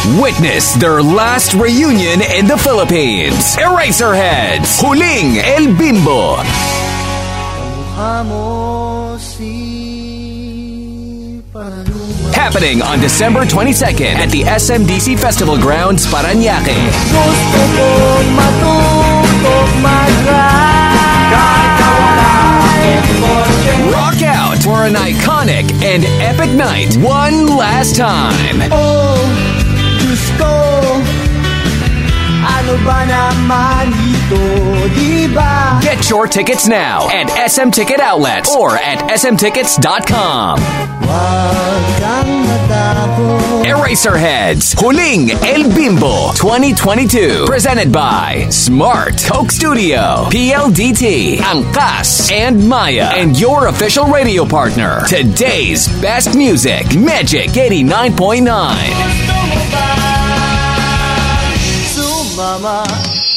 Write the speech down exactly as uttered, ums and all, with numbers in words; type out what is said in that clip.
Witness their last reunion in the Philippines. Eraserheads, Huling El Bimbo. Happening on December twenty-second at the S M D C Festival Grounds, Parañaque. Rock out for an iconic and epic night one last time. Oh, gusto, ano ba naman ito, diba? Get your tickets now at S M Ticket Outlets or at S M tickets dot com. Wag kang matakot. Eraserheads, Huling El Bimbo twenty twenty-two. Presented by Smart, Coke Studio, P L D T, Angkas, and Maya. And your official radio partner. Today's best music, Magic eighty-nine point nine. Sumama.